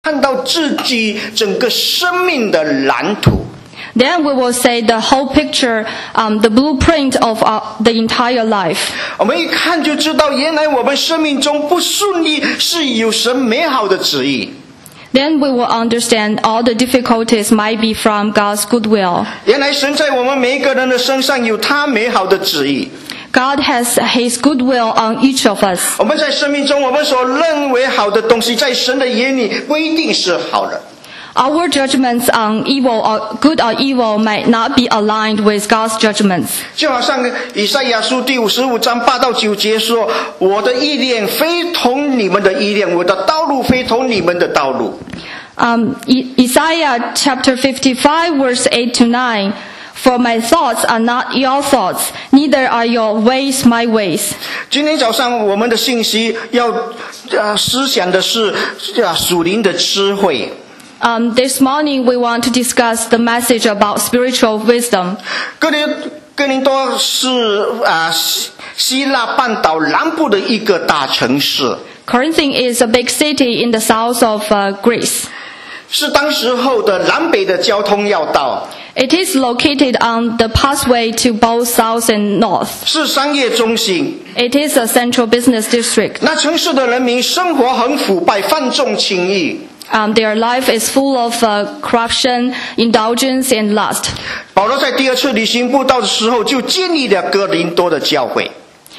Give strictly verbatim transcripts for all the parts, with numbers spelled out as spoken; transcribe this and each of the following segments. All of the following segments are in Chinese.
看到自己整个生命的蓝图。 Then we will say the whole picture, um, the blueprint of our, the entire life. 我们一看就知道，原来我们生命中不顺利是有神美好的旨意。 Then we will understand all the difficulties might be from God's goodwill. 原来神在我们每一个人的身上有他美好的旨意。 God has His goodwill on each of us. 我们在生命中，我们所认为好的东西，在神的眼里不一定是好的。 Our judgments on evil or good or evil might not be aligned with God's judgments. 就好像以赛亚书第五十五章八到九节说：“我的意念非同你们的意念，我的道路非同你们的道路。” Um, Isaiah chapter fifty-five verse eight to nine. For my thoughts are not your thoughts, neither are your ways my ways. 今天早上我们的信息要呃思想的是啊属灵的智慧。 Um, this morning we want to discuss the message about spiritual wisdom. 哥林哥林多是啊希希腊半岛南部的一个大城市。 Corinth is a big city in the south of uh, Greece. 是当时候的南北的交通要道。 It is located on the pathway to both south and north. 是商业中心。 It is a central business district. 那城市的人民生活很腐败，放纵情欲。 Um, their life is full of uh, corruption, indulgence, and lust. 保罗在第二次旅行布道的时候，就建立了哥林多的教会。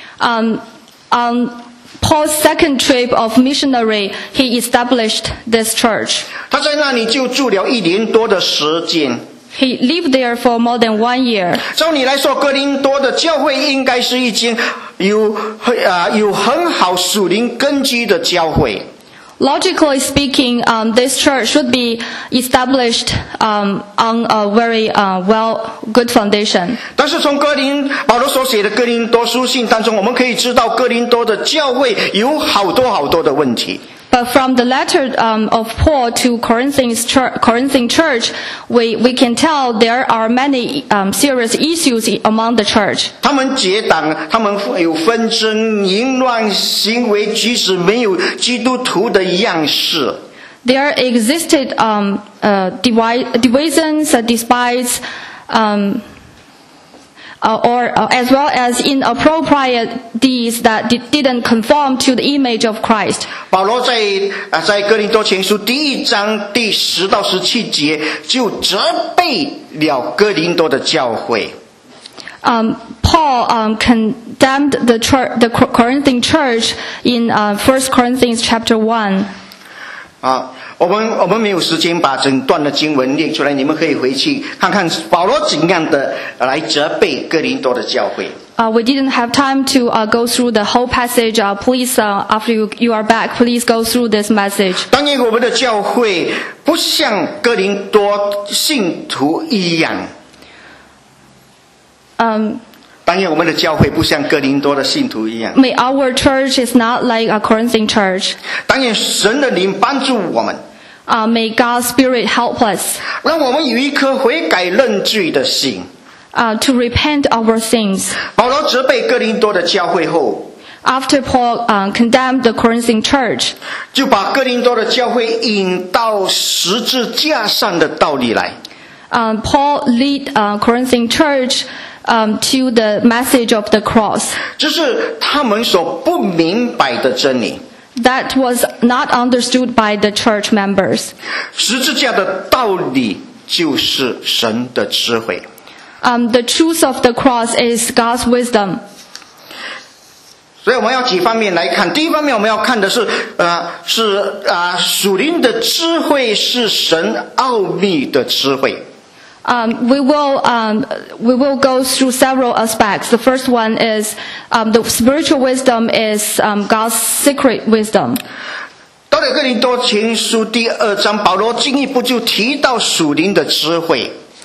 Um, on Paul's second trip of missionary, he established this church. 他在那里就住了一年多的时间。 He lived there for more than one year. 照你来说，哥林多的教会应该是一间有啊有很好属灵根基的教会。 Logically speaking, um, this church should be established um, on a very uh, well, good foundation. 但是从哥林保罗所写的哥林多书信当中，我们可以知道哥林多的教会有好多好多的问题。 But from the letter um, of Paul to Corinthians church, Corinthian church, we, we can tell there are many um, serious issues among the church. 他们结党，他们有纷争、淫乱、行为举止没有基督徒的样式。 There existed um, uh, divi- divisions, uh, despites, um, Uh, or uh, as well as inappropriate deeds that di- didn't conform to the image of Christ. 保罗在啊在哥林多前书第一章第十到十七节就责备了哥林多的教会。 Um, Paul um, condemned the, church, the Corinthian church in uh, First Corinthians chapter one. 啊，我们我们没有时间把整段的经文念出来，你们可以回去看看保罗怎样的来责备哥林多的教会。 Uh, we didn't have time to uh, go through the whole passage. Uh, please, uh, after you, you are back, please go through this message. 当然，我们的教会不像哥林多信徒一样。 Um, 当然，我们的教会不像哥林多的信徒一样。 may our church is not like a Corinthian church. 当然，神的灵帮助我们。 Uh, may God's Spirit help us. 让我们有一颗悔改认罪的心。 Uh, to repent our sins. 保罗责备哥林多的教会后， After Paul uh, condemned the Corinthian church, 就把哥林多的教会引到十字架上的道理来。 um, Paul led uh, Corinthian church um, to the message of the cross. 这是他们所不明白的真理。 That was not understood by the church members. 十字架的道理就是神的智慧。 Um, the truth of the cross is God's wisdom. 所以我们要几方面来看。第一方面，我们要看的是，呃，是啊、呃，属灵的智慧是神奥秘的智慧。 Um, we will um, we will go through several aspects. The first one is um, the spiritual wisdom is um, God's secret wisdom. 到了哥林多前书第二章，保罗进一步就提到属灵的智慧。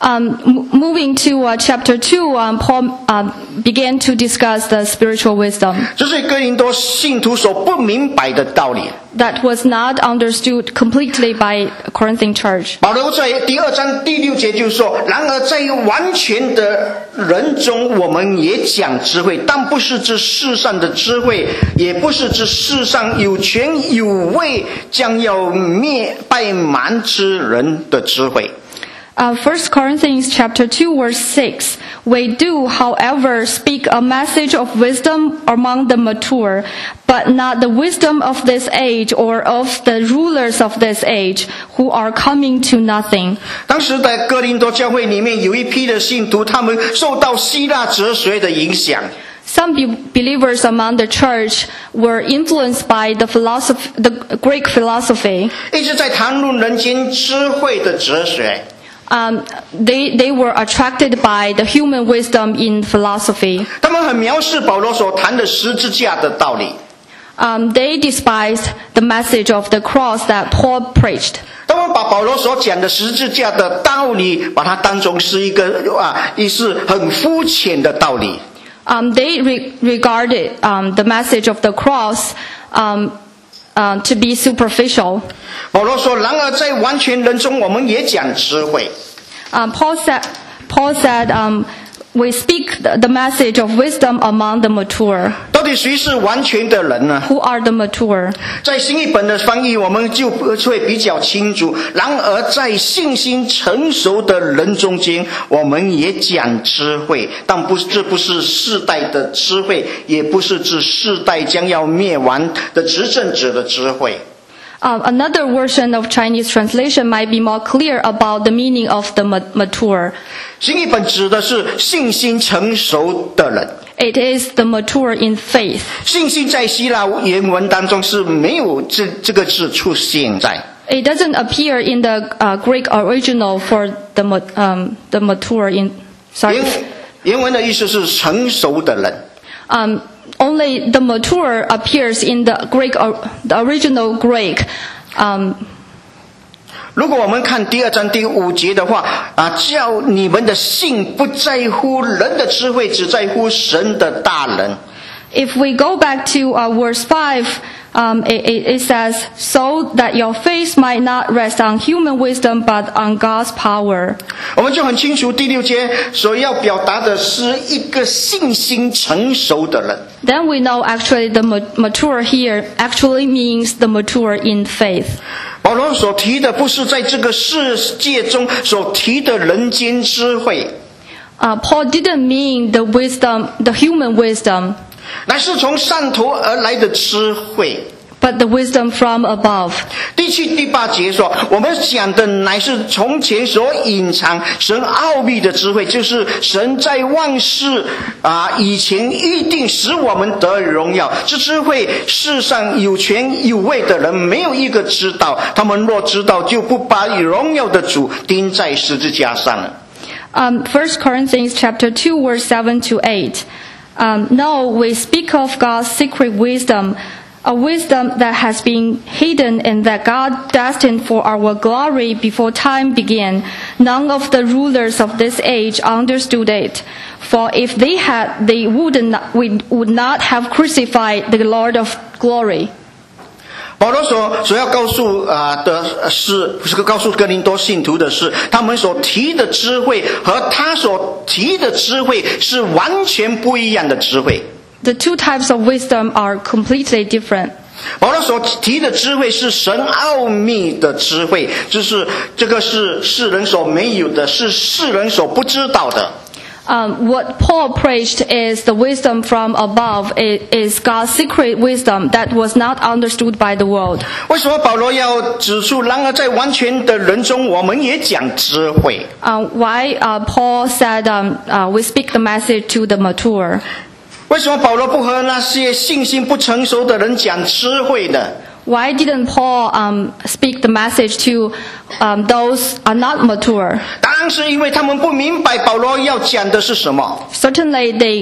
Um, m- moving to uh, chapter two, um, Paul uh, began to discuss the spiritual wisdom 这是哥林多信徒所不明白的道理。 that was not understood completely by Corinthian church. 保罗在第二章第六节就说：“然而在完全的人中，我们也讲智慧，但不是指世上的智慧，也不是指世上有权有位将要灭败蛮之人的智慧。” Uh, First Corinthians chapter two verse six. We do, however, speak a message of wisdom among the mature, but not the wisdom of this age or of the rulers of this age, who are coming to nothing. 当时在哥林多教会里面有一批的信徒，他们受到希腊哲学的影响。 Some be- believers among the church were influenced by the philosophy, the Greek philosophy. 一直在谈论人间智慧的哲学。 Um, they they were attracted by the human wisdom in philosophy. 他们很藐视保罗所谈的十字架的道理。 Um, they despised the message of the cross that Paul preached. 他们把保罗所讲的十字架的道理，把它当作是一个啊，一是很肤浅的道理。 Um, they re- regarded um, the message of the cross um, uh, to be superficial. 保罗说：“然而在完全人中，我们也讲智慧。” Um, Paul said, Paul said, um, we speak the, the message of wisdom among the mature. 到底谁是完全的人呢？ Who are the mature? 在新译本的翻译，我们就会比较清楚。然而，在信心成熟的人中间，我们也讲智慧，但不，这不是世代的智慧，也不是指世代将要灭亡的执政者的智慧。 Um, another version of Chinese translation might be more clear about the meaning of the ma- mature. 新译本指的是信心成熟的人。 It is the mature in faith. 信心在希腊原文当中是没有这这个字出现在。 It doesn't appear in the uh, Greek original for the ma- um, the mature in. Sorry. 原原文的意思是成熟的人。 Um, only the mature appears in the Greek, or the original Greek. Um, 如果我们看第二章第五节的话，啊，叫你们的信不在乎人的智慧，只在乎神的大能。 if we go back to uh, verse five, um, it, it, it says, so that your faith might not rest on human wisdom, but on God's power. 我们就很清楚，第六节所要表达的是一个信心成熟的人。 Then we know actually the ma- mature here actually means the mature in faith. 保罗所提的不是在这个世界中所提的人间智慧， Uh, Paul didn't mean the wisdom, the human wisdom, 乃是从上头而来的智慧。 but the wisdom from above. 第七、第八节说，我们讲的乃是从前所隐藏神奥秘的智慧，就是神在万事啊以前预定使我们得荣耀。这智慧世上有权有位的人没有一个知道，他们若知道，就不把荣耀的主钉在十字架上了。 Um, First Corinthians chapter two, verse seven to eight. Um, no, we speak of God's secret wisdom, a wisdom that has been hidden and that God destined for our glory before time began. None of the rulers of this age understood it. For if they had, they would not, we would not have crucified the Lord of glory. 保罗所所要告诉啊、呃、的是，不是告诉哥林多信徒的是，他们所提的智慧和他所提的智慧是完全不一样的智慧。 The two types of wisdom are completely different. 保罗所提的智慧是神奥秘的智慧，就是这个是世人所没有的，是世人所不知道的。 Um, what Paul preached is the wisdom from above. It is God's secret wisdom that was not understood by the world. 为什么保罗要指出？然而在完全的人中，我们也讲智慧。 Uh, why uh, Paul said um, uh, we speak the message to the mature? 为什么保罗不和那些信心不成熟的人讲智慧呢？ Why didn't Paul um, speak the message to um, those are not mature? 当然是因为他们不明白保罗要讲的是什么。 Certainly they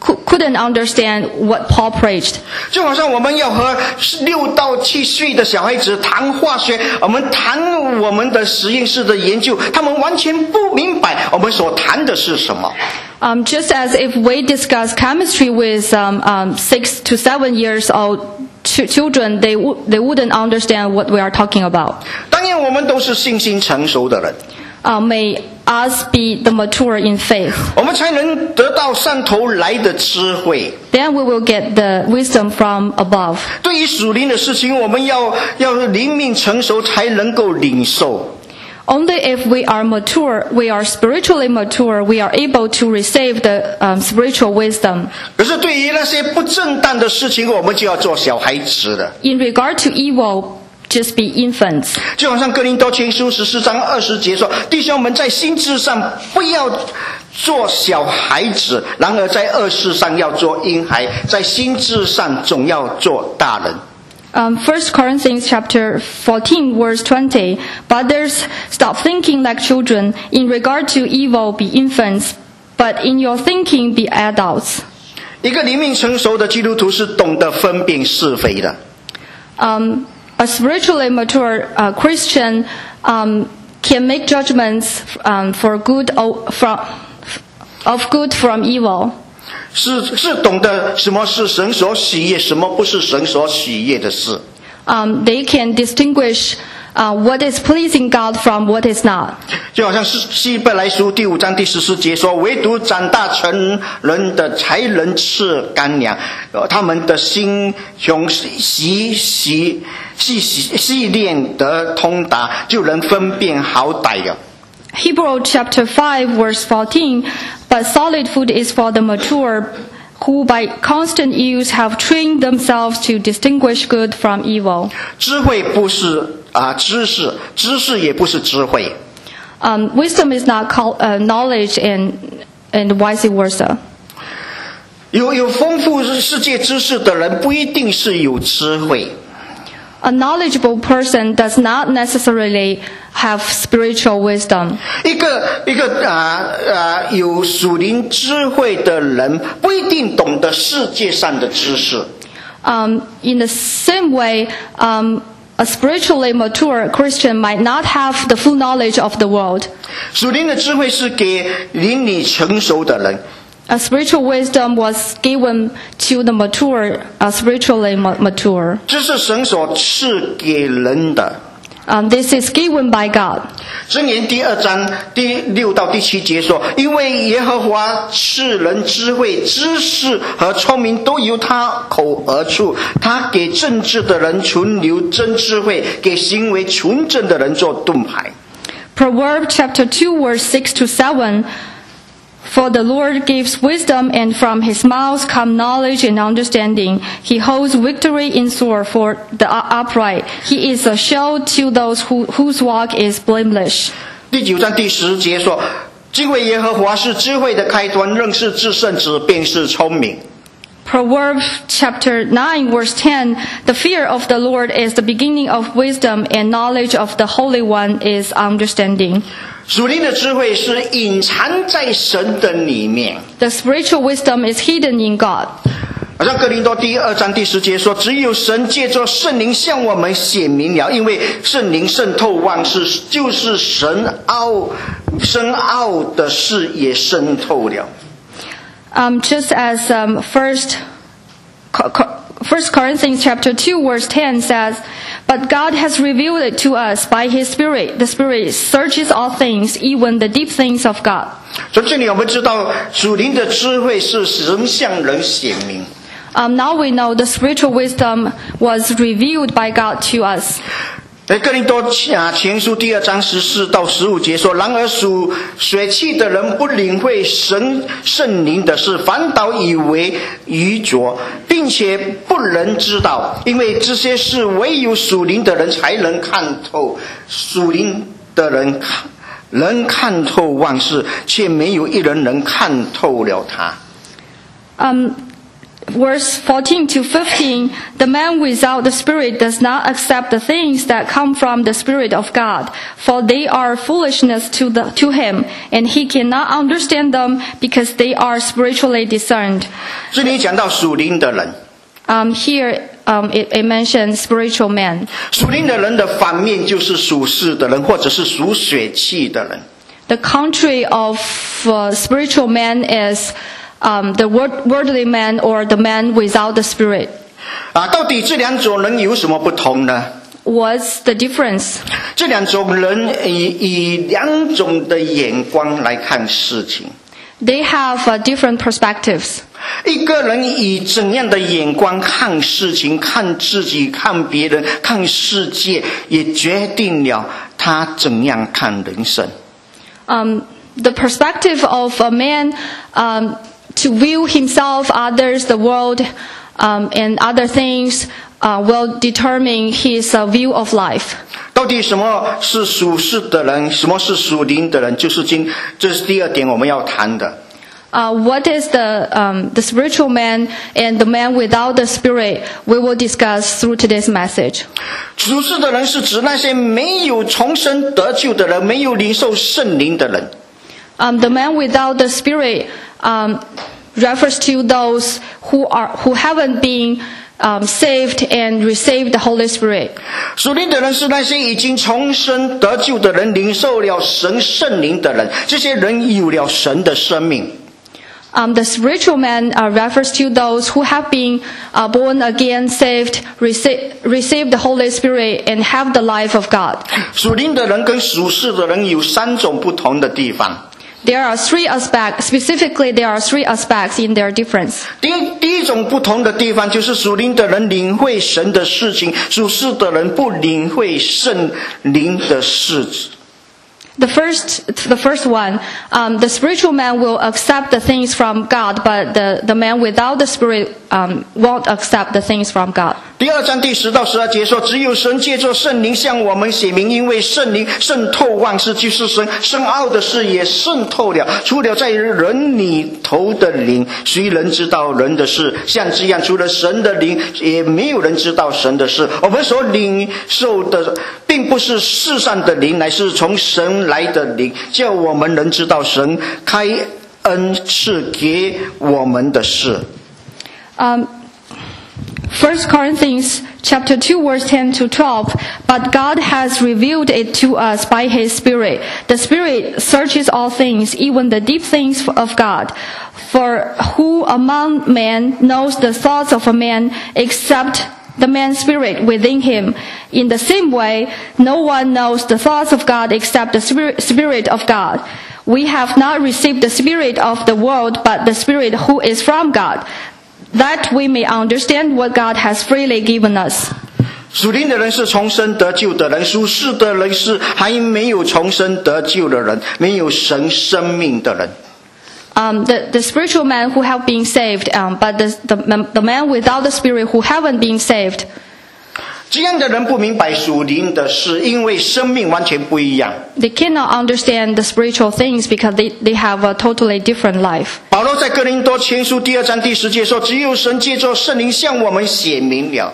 couldn't understand what Paul preached. 就好像我们要和六到七岁的小孩子谈化学，我们谈我们的实验室的研究，他们完全不明白我们所谈的是什么。 Um, just as if we discuss chemistry with um, um, six to seven years old ch- children, they w- they wouldn't understand what we are talking about. 当然，我们都是信心成熟的人。 Uh, may us be the mature in faith. 我们才能得到上头来的智慧。 Then we will get the wisdom from above. 对于属灵的事情，我们要要灵命成熟，才能够领受。 Only if we are mature, we are spiritually mature, we are able to receive the um, spiritual wisdom. 可是对于那些不正当的事情，我们就要做小孩子的。 In regard to evil, just be infants. 就好像哥林多前书十四章二十节说：“弟兄们，在心智上不要做小孩子，然而在恶事上要做婴孩，在心智上总要做大人。” Um, First Corinthians chapter fourteen, verse twenty. Brothers, stop thinking like children. In regard to evil, be infants, but in your thinking, be adults. 一个灵命成熟的基督徒是懂得分辨是非的。 Um, a spiritually mature uh, Christian um, can make judgments um, for good o- from, of good from evil. 是是懂得什么是神所喜悦，什么不是神所喜悦的事。 Um, they can distinguish uh, what is pleasing God from what is not. 就好像是希伯来书第五章第十四节说：“唯独长大成人的才能吃干粮，他们的心胸习习细细细练得通达，就能分辨好歹了。” Hebrews chapter five, verse fourteen. But solid food is for the mature, who by constant use have trained themselves to distinguish good from evil. 智慧不是啊、呃、知识，知识也不是智慧。 Um, wisdom is not called, uh, knowledge, and and vice versa. 有有丰富世界知识的人，不一定是有智慧。 A knowledgeable person does not necessarily have spiritual wisdom. 一个一个啊啊、呃、有属灵智慧的人，不一定懂得世界上的知识。 Um, in the same way, um, a spiritually mature Christian might not have the full knowledge of the world. 属灵的智慧是给灵里成熟的人。 A spiritual wisdom was given to the mature, uh, spiritually ma- mature. 这是神所赐给人的。 Um, this is given by God. 箴言第二章第六到第七节说：“因为耶和华赐人智慧、知识和聪明，都由他口而出。他给正直的人存留真智慧，给行为纯正的人做盾牌。” Proverbs chapter two, verse six to seven. For the Lord gives wisdom, and from his mouth come knowledge and understanding. He holds victory in store for the upright. He is a shield to those who, whose walk is blameless. 第九章第十节说：“敬畏耶和华是智慧的开端，认识至圣者便是聪明。” Proverbs chapter nine, verse ten. The fear of the Lord is the beginning of wisdom, and knowledge of the Holy One is understanding. 属灵的智慧是隐藏在神的里面。 The spiritual wisdom is hidden in God. 好像哥林多第二章第十节说：“只有神借着圣灵向我们显明了，因为圣灵渗透万事，就是神奥深奥的事也渗透了。” Um, just as um, first, First Corinthians chapter two, verse ten says, "But God has revealed it to us by His Spirit. The Spirit searches all things, even the deep things of God." 从这里我们知道，属灵的智慧是神向人显明。 Um, now we know the spiritual wisdom was revealed by God to us. 在哥林多前书第二章十四到十五节说：“然而属血气的人不领会神圣灵的事，反倒以为愚拙，并且不能知道，因为这些事唯有属灵的人才能看透。属灵的人能看透万事，却没有一人能看透了他。” Um, verse fourteen to fifteen, the man without the Spirit does not accept the things that come from the Spirit of God, for they are foolishness to the to him, and he cannot understand them because they are spiritually discerned. 这里讲到属灵的人， Um, here um, it, it mentions spiritual men. 属灵的人的反面就是属世的人，或者是属血气的人。 The contrary of uh, spiritual man is um, the word, worldly man or the man without the Spirit. 啊，到底这两种人有什么不同呢？ What's the difference? 这两种人以以两种的眼光来看事情。 They have uh, different perspectives. 一个人以怎样的眼光看事情、看自己、看别人、看世界，也决定了他怎样看人生。 Um, the perspective of a man um, to view himself, others, the world, um, and other things uh, will determine his uh, view of life. 到底什么是属世的人，什么是属灵的人，就是今这是第二点我们要谈的。 Uh, what is the um, the spiritual man and the man without the Spirit? We will discuss through today's message. 属世的人是指那些没有重生得救的人，没有领受圣灵的人。 Um, the man without the Spirit um, refers to those who are who haven't been um, saved and received the Holy Spirit. 属灵的人是那些已经重生得救的人，领受了神圣灵的人，这些人有了神的生命。 Um, the spiritual man uh, refers to those who have been uh, born again, saved, rece- received the Holy Spirit, and have the life of God. 属灵的人跟属世的人有三种不同的地方。 There are three aspects, specifically there are three aspects in their difference. 第一第一种不同的地方就是属灵的人领会神的事情，属世的人不领会圣灵的事。 The first, the first one, um, the spiritual man will accept the things from God, but the, the man without the Spirit um, won't accept the things from God. 第二章第十到十二节说，只有神借着圣灵向我们显明，因为圣灵渗透万事，就是神深奥的事也渗透了。除了在人里头的灵，谁能知道人的事？像这样，除了神的灵，也没有人知道神的事。我们所领受的，并不是世上的灵，乃是从神来的灵，叫我们能知道神开恩赐给我们的事。 Um, First Corinthians chapter two verse ten to twelve, but God has revealed it to us by His Spirit. The Spirit searches all things, even the deep things of God. For who among men knows the thoughts of a man except the man's spirit within him? In the same way, no one knows the thoughts of God except the Spirit, Spirit of God. We have not received the Spirit of the world, but the Spirit who is from God, that we may understand what God has freely given us. 属灵的人是重生得救的人，属世的人是还没有重生得救的人，没有神生命的人。 Um, the, the spiritual man who have been saved, um, but the, the, the man without the Spirit who haven't been saved. 这样的人不明白属灵的事，因为生命完全不一样。 They cannot understand the spiritual things because they, they have a totally different life. 保罗在哥林多前书第二章第十节说：“只有神借着圣灵向我们显明了。”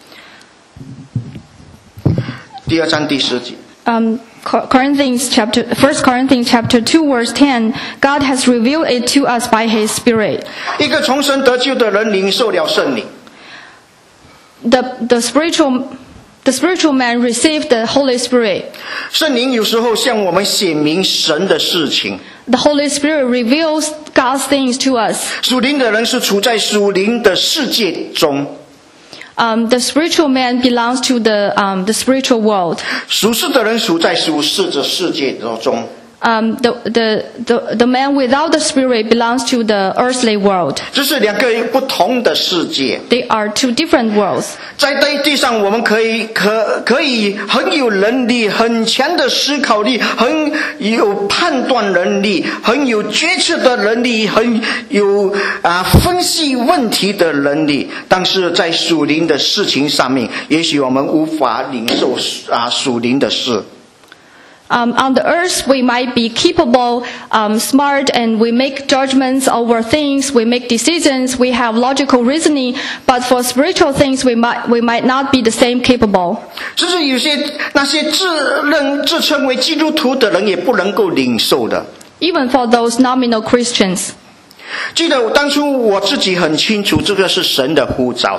第二章第十节。 Um, Corinthians chapter, First Corinthians chapter two verse ten, God has revealed it to us by His Spirit. 一个重生得救的人领受了圣灵。 The, the spiritual, the spiritual man received the Holy Spirit. 圣灵有时候向我们显明神的事情。 The Holy Spirit reveals God's things to us. 属灵的人是处在属灵的世界中。 Um, the spiritual man belongs to the, um, the spiritual world. 属世的人处在属世的世界中。 Um, the, the, the, the man without the Spirit belongs to the earthly world. 这是两个不同的世界。 They are two different worlds. 在地上，我们可以可可以很有能力、很强的思考力、很有判断能力、很有决策的能力、很有啊分析问题的能力。但是在属灵的事情上面，也许我们无法领受啊属灵的事。 Um, on the earth, we might be capable, um, smart, and we make judgments over things. We make decisions. We have logical reasoning. But for spiritual things, we might we might not be the same capable. 甚至有些那些自认自称为基督徒的人也不能够领受的。 Even for those nominal Christians. 记得当初我自己很清楚，这个是神的呼召。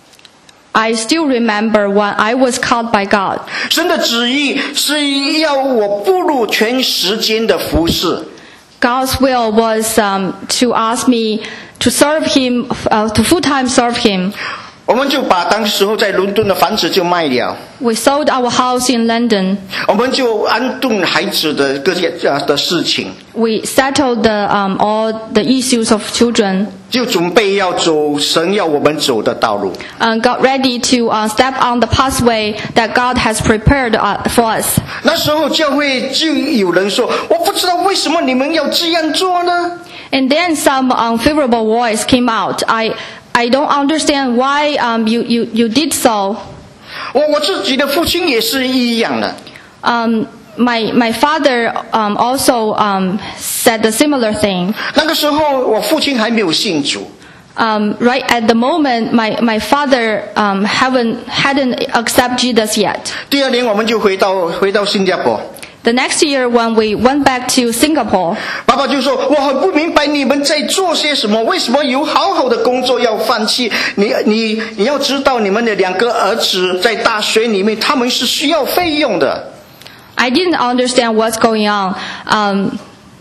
I still remember when I was called by God. 神的旨意是要我步入全时间的服侍。 God's will was um, to ask me to serve Him, uh, to full-time serve Him. 我们就把当时候在伦敦的房子就卖了。 We sold our house in London. 我们就安顿孩子的各些的事情。 We settled the, um, all the issues of children. 就准备要走神要我们走的道路。 And got ready to uh, step on the pathway that God has prepared uh, for us. 那时候教会就有人说，我不知道为什么你们要这样做呢？ And then some unfavorable voice came out. I I don't understand why um, you, you, you did so. 我我自己的父亲也是一样的。 Um, my my father um, also um, said a similar thing. 那个时候我父亲还没有信主。 Um, right at the moment, my my father um, haven't hadn't accepted Jesus yet. 第二年我们就回到回到新加坡。 The next year, when we went back to Singapore, 爸爸就说：“我很不明白你们在做些什么，为什么有好好的工作要放弃？你你你要知道，你们的两个儿子在大学里面，他们是需要费用的。” I didn't understand what's going on. Um,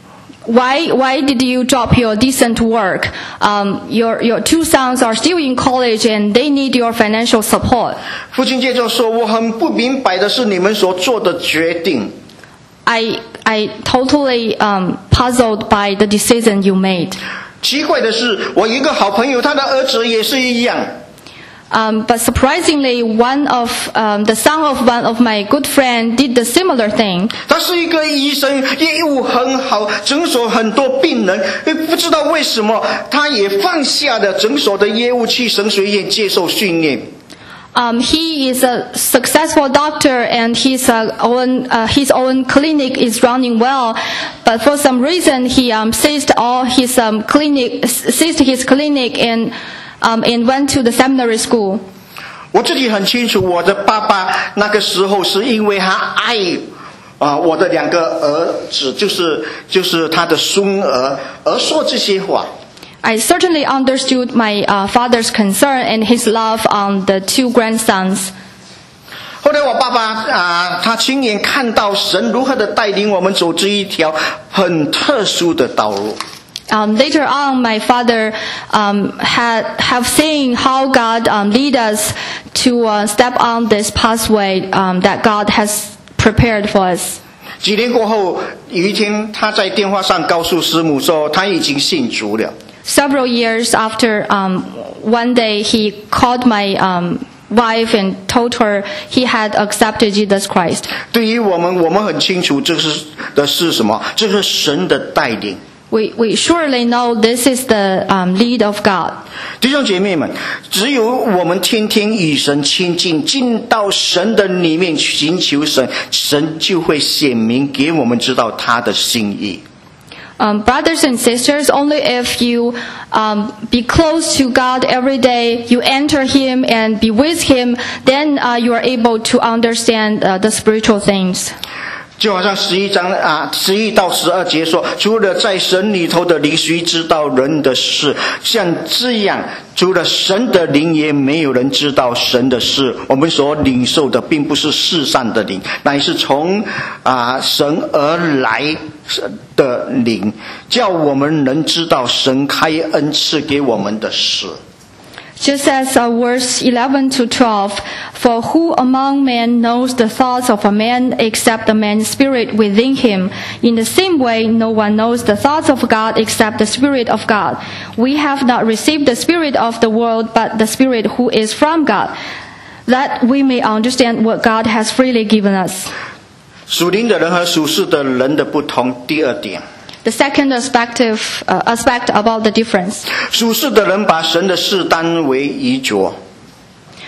why why did you drop your decent work? Um, your your two sons are still in college and they need your financial support. 父亲接着说：“我很不明白的是你们所做的决定。” I I totally um, puzzled by the decision you made. 奇怪的是，我一个好朋友，他的儿子也是一样。 Um, but surprisingly, one of um, the son of one of my good friend did the similar thing. 他是一个医生，业务很好，诊所很多病人，不知道为什么他也放下了诊所的业务，去神学院接受训练。 Um, he is a successful doctor, and his uh, own uh, his own clinic is running well. But for some reason, he um, ceased all his um, clinic, ceased his clinic, and um, and went to the seminary school. 我自己很清楚，我的爸爸那个时候是因为他爱啊、呃、我的两个儿子，就是就是他的孙儿，而说这些话。 I certainly understood my uh, father's concern and his love on the two grandsons. 后来我爸爸啊、呃，他亲眼看到神如何的带领我们走这一条很特殊的道路。 Um, later on, my father um, had have seen how God um, lead us to uh, step on this pathway um, that God has prepared for us. 几年过后，有一天他在电话上告诉师母说，他已经信主了。 Several years after, um, one day he called my um, wife and told her he had accepted Jesus Christ. 对于我们，我们很清楚这是的是什么？这是神的带领。 We we surely know this is the um, lead of God. 弟兄姐妹们，只有我们天天与神亲近，进到神的里面寻求神，神就会显明给我们知道他的心意。 Um, brothers and sisters, only if you um, be close to God every day, you enter Him and be with Him, then uh, you are able to understand uh, the spiritual things. 就好像十一章啊，十一到十二节说，除了在神里头的灵，谁知道人的事？像这样，除了神的灵，也没有人知道神的事。我们所领受的，并不是世上的灵，乃是从啊神而来的灵，叫我们能知道神开恩赐给我们的事。 Just as uh, verse eleven to twelve, for who among men knows the thoughts of a man except the man's spirit within him? In the same way, no one knows the thoughts of God except the Spirit of God. We have not received the spirit of the world, but the Spirit who is from God, that we may understand what God has freely given us. 属灵的人和属世的人的不同，第二点。 The second aspect, of, uh, aspect about the difference. 属世的人把神的事当为愚拙。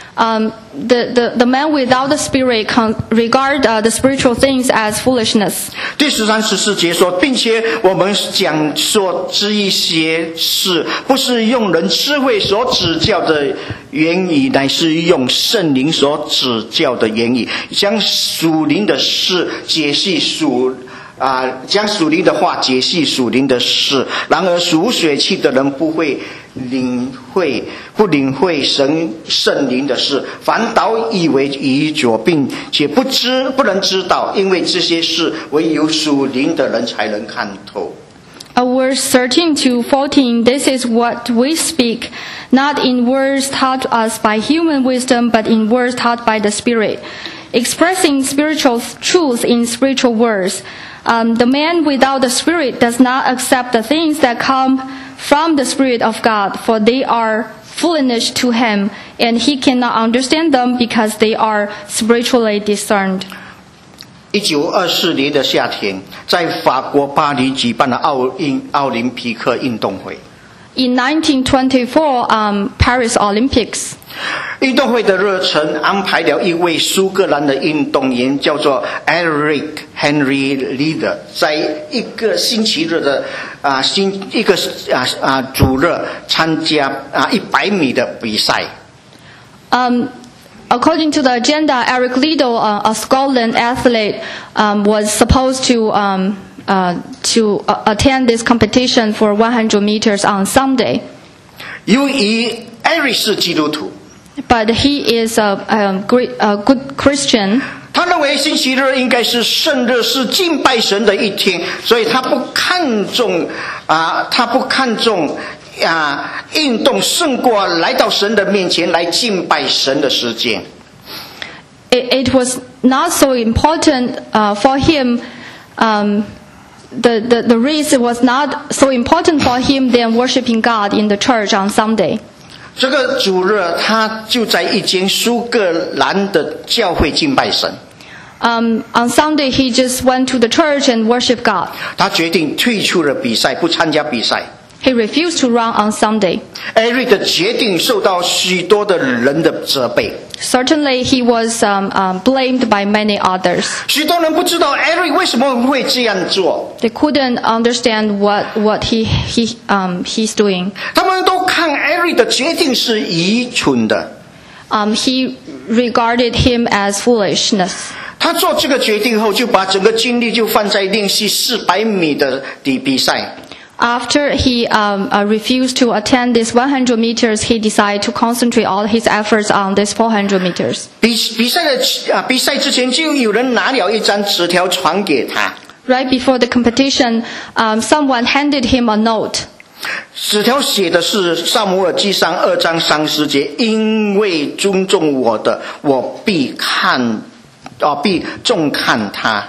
Um, the, the, the man without the Spirit con- regard uh, the spiritual things as foolishness. 第十三十四节说，并且我们讲说这一些事，不是用人智慧所指教的言语，乃是用圣灵所指教的言语，将属灵的事解析属啊，将属灵的话解析属灵的事。然而属血气的人不会领会，不领会神圣灵的事，反倒以为愚拙，并且不知不能知道，因为这些事唯有属灵的人才能看透。 Uh, verse thirteen to fourteen, this is what we speak, not in words taught us by human wisdom, but in words taught by the Spirit, expressing spiritual truths in spiritual words. Um, the man without the Spirit does not accept the things that come from the Spirit of God, for they are foolishness to him, and he cannot understand them because they are spiritually discerned. 一九二四年的夏天，在法国巴黎举办了奥运奥林匹克运动会。 In nineteen twenty-four, um, Paris Olympics. 运动会的热忱安排了一位苏格兰的运动员，叫做 Eric Henry Lieder， 在一个星期日的啊星一个啊啊主日参加啊一百米的比赛。 Um, according to the agenda, Eric Lieder, uh, a Scotland athlete, um, was supposed to um, uh, to uh, attend this competition for one hundred meters on Sunday. 由于 Eric 是基督徒。 But he is a, a, great, a good Christian. 他认为星期日应该是圣日，是敬拜神的一天，所以他不看重啊，他不看重啊运动胜过来到神的面前来敬拜神的时间。 It, it was not so important uh, for him. Um, the, the the race was not so important for him than worshiping God in the church on Sunday. 这个主日，他就在一间苏格兰的教会敬拜神。 Um, on Sunday, he just went to the church and worshiped God. 他决定退出了比赛，不参加比赛。 He refused to run on Sunday. Eric 的决定受到许多的人的责备。 Certainly, he was um, um, blamed by many others. 许多人不知道 Eric 为什么会这样做。 They couldn't understand what what he he um he's doing. 他们都看 Eric 的决定是愚蠢的。 Um, he regarded him as foolishness. 他做这个决定后，就把整个精力就放在练习四百米的比赛。 After he um, uh, refused to attend this one hundred meters, he decided to concentrate all his efforts on this four hundred meters. 比比赛的啊比赛之前，就有人拿了一张纸条传给他。 Right before the competition, um, someone handed him a note. 纸条写的是撒母耳记上二章三十节，因为尊重我的，我必看，哦，必重看他。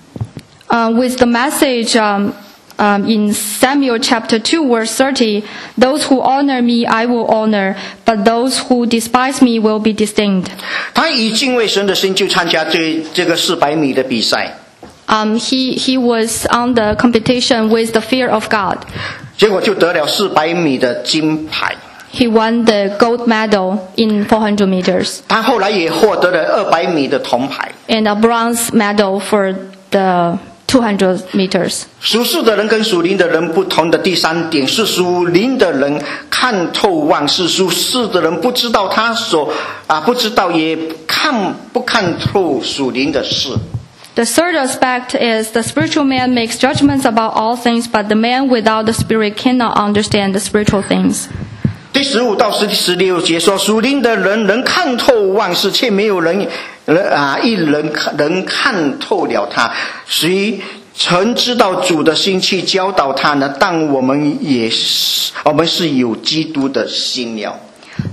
Uh, with the message um, um, in Samuel chapter two, verse thirty, those who honor me, I will honor, but those who despise me will be disdained. 他以敬畏神的心就参加这这个四百米的比赛。 Um, he he was on the competition with the fear of God. 结果就得了四百米的金牌。 He won the gold medal in four hundred meters. 他后来也获得了二百米的铜牌。 And a bronze medal for the two hundred meters. 属世的人跟属灵的人不同的第三点是，属灵的人看透万事，属世的人不知道他所啊不知道也看不看透属灵的事。 The third aspect is the spiritual man makes judgments about all things, but the man without the Spirit cannot understand the spiritual things. 第十五到十六节说，属灵的人能看透万事，却没有人啊一人能看透了他。谁曾知道主的心去教导他呢？但我们也是，我们是有基督的心了。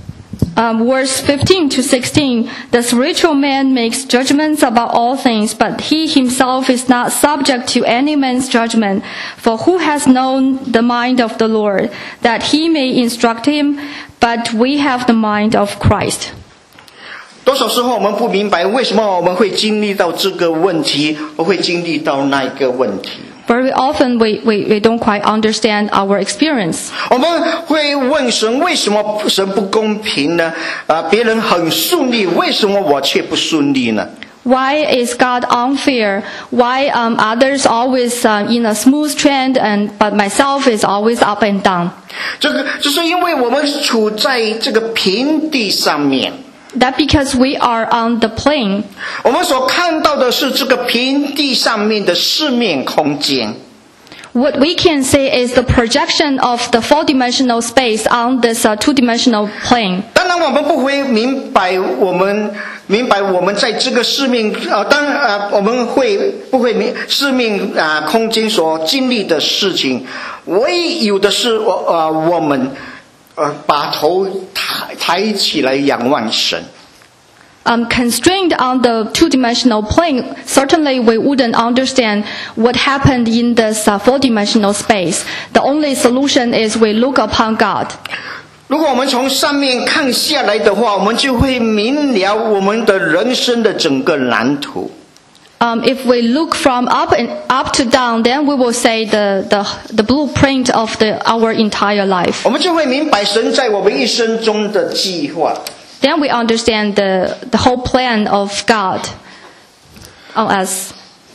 Um, verse fifteen to sixteen, the spiritual man makes judgments about all things, but he himself is not subject to any man's judgment. For who has known the mind of the Lord, that he may instruct him? But we have the mind of Christ. 多少时候我们不明白为什么我们会经历到这个问题，我会经历到那个问题。 very often we, we, we don't quite understand our experience. 我们会问神，为什么神不公平呢？啊，别人很顺利，为什么我却不顺利呢？ Why is God unfair? Why um, others always uh, in a smooth trend, and but myself is always up and down? 这个就是因为我们处在这个平地上面。 That because we are on the plane. 我们所看到的是这个平地上面的四面空间。 What we can say is the projection of the four-dimensional space on this uh, two-dimensional plane. 当然，我们不会明白我们明白我们在这个四面呃，当然呃，我们会不会明四面啊、呃、空间所经历的事情，唯有的是我呃我们呃把头抬抬起来仰望神。 Um, constrained on the two-dimensional plane, certainly we wouldn't understand what happened in this uh, four-dimensional space. The only solution is we look upon God. 如果我们从上面看下来的话，我们就会明了我们的人生的整个蓝图。 Um, if we look from up and up to down, then we will say the, the, the blueprint of the, our entire life. 我们就会明白神在我们一生中的计划。 Then we understand the, the whole plan of God on us.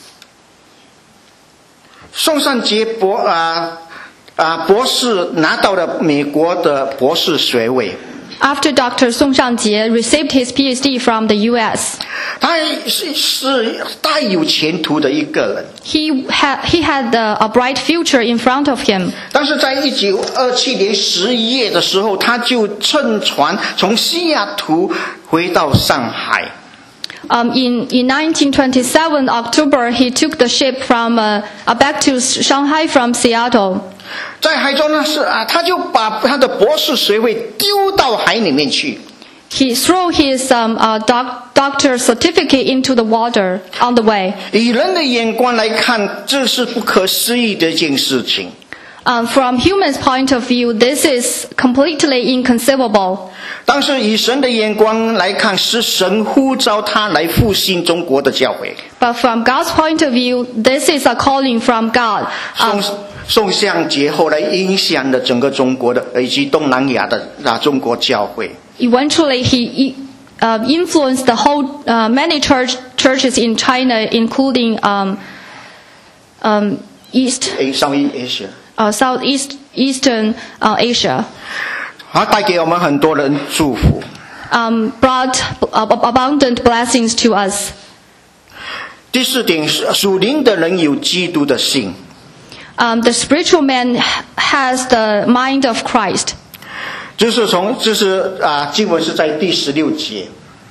宋尚杰博啊啊博士拿到了美国的博士学位。 After Doctor Song Shangjie received his P H D from the U S, 他是是大有前途的一个人。 he had, he had a, a bright future in front of him. 但是在一九二七年十一月的时候，他就乘船从西雅图回到上海。 Um, in, in nineteen twenty-seven, October, he took the ship from uh, uh, back to Shanghai from Seattle. 在海中呢是啊，他就把他的博士学位丢到海里面去。 He threw his um, uh, doc, doctor's certificate into the water on the way. 以人的眼光来看，这是不可思议的一件事情。 Um, from humans' point of view, this is completely inconceivable. 但是以神的眼光来看，是神呼召他来复兴中国的教会。 But from God's point of view, this is a calling from God. 宋 Um, 宋相杰后来影响了整个中国的以及东南亚的啊中国教会。 eventually, he uh, influenced the whole uh, many church churches in China, including um, um, East, 诶，上一 Asia， uh, Southeast Eastern uh, Asia. 他带给我们很多人祝福。 Um, brought abundant blessings to us. 第四点，属灵的人有基督的心。 Um, the spiritual man has the mind of Christ. 就是从，就是啊，经文是在第十六节。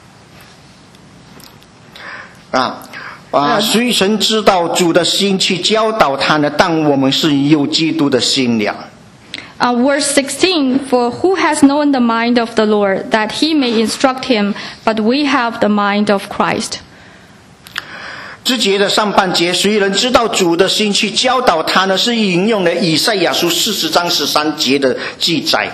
啊啊，所以神知道主的心去教导他呢，但我们是有基督的心了。 Uh, verse sixteen, for who has known the mind of the Lord, that he may instruct him, but we have the mind of Christ. 这节的上半节，谁人知道主的心去教导他呢？是引用了以赛亚书四十章十三节的记载。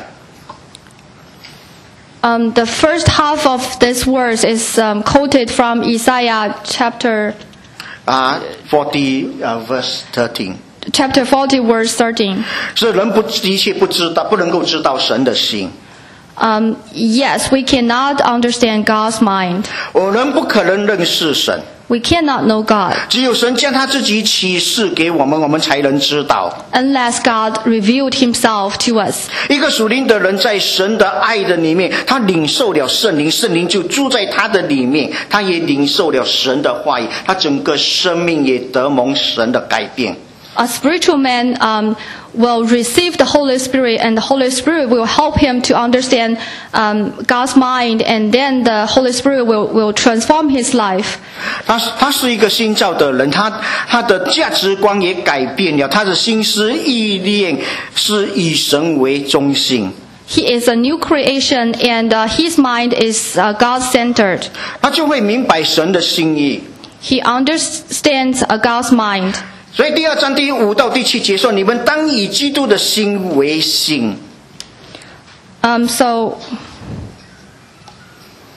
Um, the first half of this verse is um, quoted from Isaiah chapter 啊 ，forty 啊 verse thirteen。 chapter forty, verse thirteen. 是人不的确不知道，不能够知道神的心。 Um, yes, we cannot understand God's mind. 我人不可能认识神。 We cannot know God 只有神将他自己启示给我们，我们才能知道。 unless God revealed himself to us. 一个属灵的人在神的爱的里面，他领受了圣灵，圣灵就住在他的里面，他也领受了神的话语，他整个生命也得蒙神的改变。 A spiritual man um, will receive the Holy Spirit, and the Holy Spirit will help him to understand um, God's mind, and then the Holy Spirit will, will transform his life. 他他是一个新造的人，他他的价值观也改变了，他的心思意念是以神为中心。 He is a new creation, and uh, his mind is uh, God-centered. 他就会明白神的心意。 He understands uh, God's mind. 所以第二章第五到第七节说：“你们当以基督的心为心。” Um, so,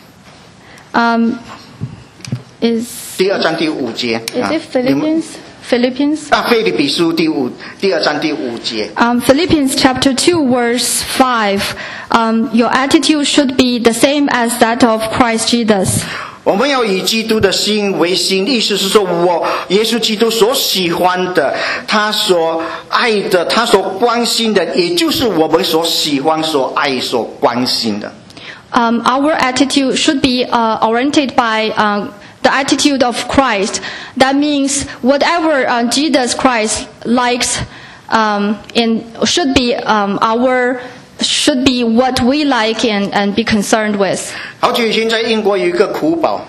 um, is 第二章第五节 is 啊 it 你们 Philippians Philippians. 啊，腓立比书第五第二章第五节。 Um, Philippians chapter two verse five. Um, your attitude should be the same as that of Christ Jesus. 我们要以基督的心为心，意思是说，我耶稣基督所喜欢的，他所爱的，他所关心的，也就是我们所喜欢、所爱、所关心的。 Um, our attitude should be uh, oriented by uh, the attitude of Christ. That means whatever uh, Jesus Christ likes um, and should be um, our should be what we like and, and be concerned with. 好久以前在英国有一个古堡，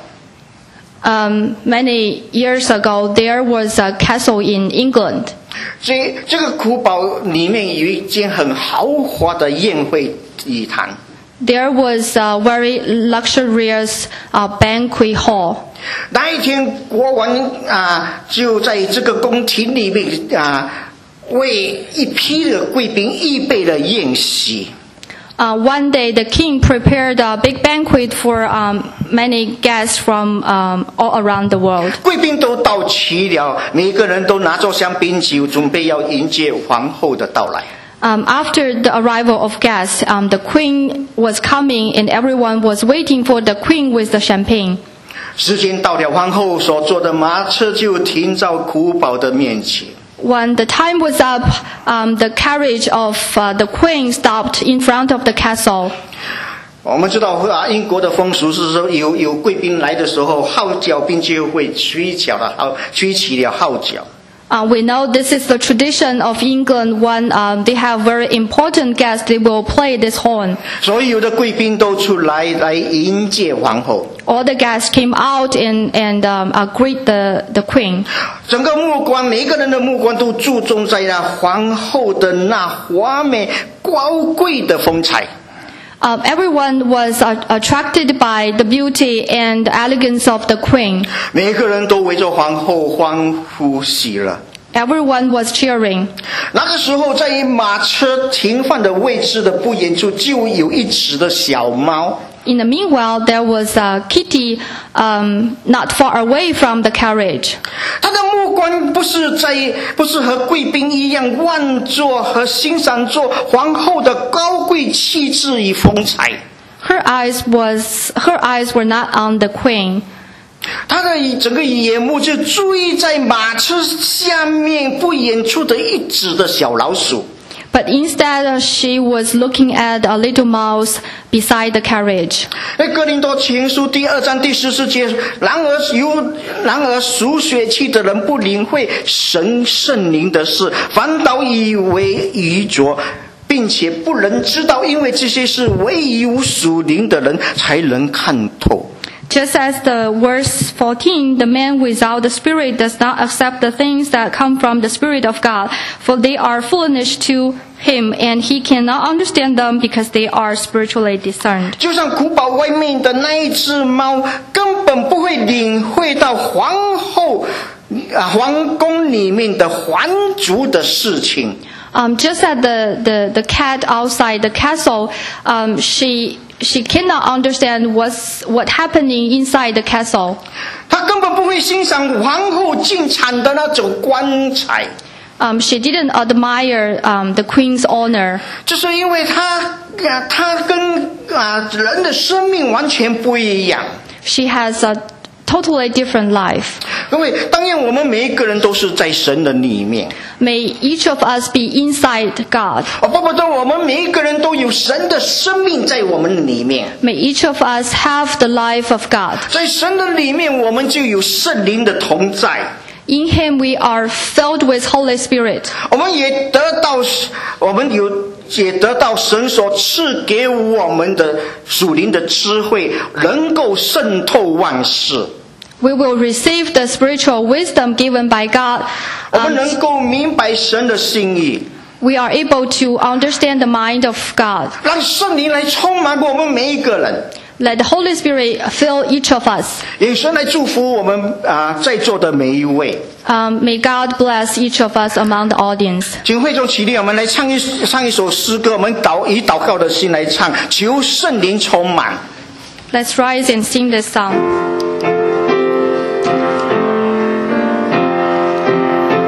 Um, many years ago, there was a castle in England. 这这个古堡里面有一间很豪华的宴会礼堂。 There was a very luxurious uh, banquet hall. 那一天，国王啊就在这个宫廷里面啊，为一批的贵宾预备了宴席。 Uh, one day, the king prepared a big banquet for um, many guests from um, all around the world. 贵宾都到齐了，每个人都拿着香槟酒，准备要迎接皇后的到来。 Um, after the arrival of guests, um, the queen was coming, and everyone was waiting for the queen with the champagne. 时间到了，皇后所坐的马车就停在古堡的面前。 When the time was up, um, the carriage of uh, the queen stopped in front of the castle. 我们知道啊，英国的风俗是说，有有贵宾来的时候，号角并就会吹起了号，吹起了号角。 Uh, we know this is the tradition of England. When um, they have very important guests, they will play this horn. 所有的贵宾都出来来迎接皇后。 All the guests came out and, and um, uh, greet the, the queen. 整个目光，每个人的目光都注重在那皇后的那华美高贵的风采。 Um, everyone was uh, attracted by the beauty and elegance of the queen. 每个人都围着皇后欢呼喜乐。 Everyone was cheering. 那个时候，在马车停放的位置的不远处，就有一只的小猫。 In the meanwhile, there was a kitty um, not far away from the carriage. 他的目光不是在，不是和贵宾一样望着和欣赏着皇后的高贵气质与风采。 Her eyes was her eyes were not on the queen. 他的整个眼目就注意在马车下面不远处的一只的小老鼠。 But instead, uh, she was looking at a little mouse beside the carriage. 在哥林多前书第二章第十四节，然而有然而属血气的人不领会神圣灵的事，反倒以为愚拙，并且不能知道，因为这些事唯有属灵的人才能看透。 Just as the verse fourteen, the man without the Spirit does not accept the things that come from the Spirit of God, for they are foolishness to him, and he cannot understand them because they are spiritually discerned. 就像古堡外面的那一只猫，根本不会领会到皇后啊皇宫里面的皇族的事情。 Um, just as the, the, the cat outside the castle, um, she she cannot understand what's what happening inside the castle. 他根本不会欣赏皇后进场的那种光彩。 Um, she didn't admire um, the queen's honor. 就是因为他啊，他跟啊人的生命完全不一样。 She has a totally different life. 各位，当然我们每一个人都是在神的里面。 May each of us be inside God. 哦，不不，我们每一个人都有神的生命在我们里面。 May each of us have the life of God. 在神的里面，我们就有圣灵的同在。 In Him we are filled with Holy Spirit. 我们也得到，我们有也得到神所赐给我们的属灵的智慧，能够渗透万事。 We will receive the spiritual wisdom given by God. 我们 Um, 能够明白神的心意， we are able to understand the mind of God. 让圣灵来充满我们每一个人。 Let the Holy Spirit fill each of us. 也神来祝福我们啊，在座的每一位。 Um, may God bless each of us among the audience. 请会众起立，我们来唱一唱一首诗歌，我们祷以祷告的心来唱，求圣灵充满。 Let's rise and sing this song.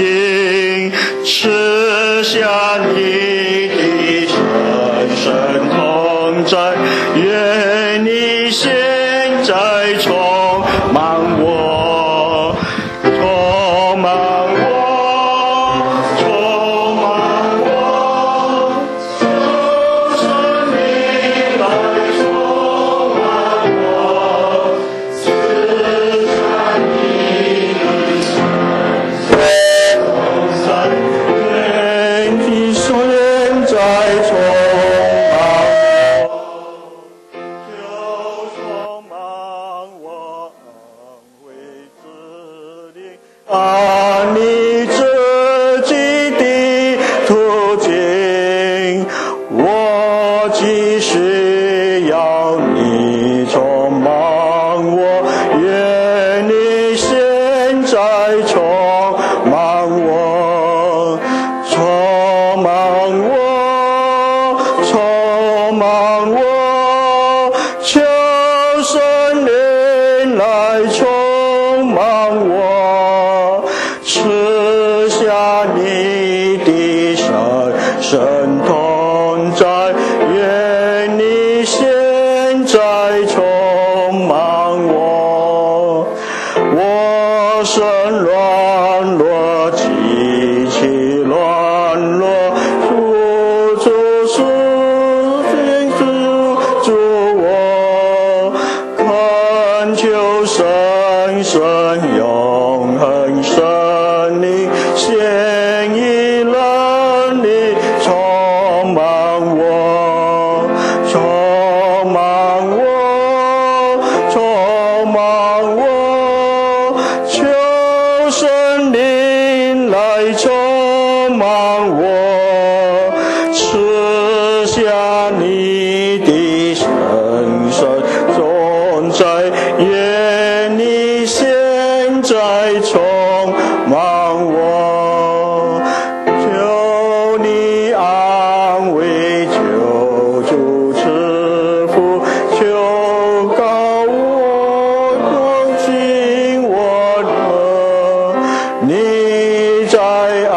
灵，赐下你的神圣同在，愿你现在充满我，充满我，充满我，求神你来充满我，赐下你的神圣同在，愿你现在充满我，就充满我安慰之灵，按你自己的途径，我只需要你充满我，愿你现在充满我，充满我，充满我，求神灵来充满我，赐下你的神圣同在，愿你现在充满我，我身软弱，极其软弱，主主是君主主我，恳求神圣永恒神灵，现已能力充满我，充满我，充满我，求神灵来充满我，赐下你的神圣同在，愿你现在充满我，求你安慰，求主赐福，求告我，关心我的，你在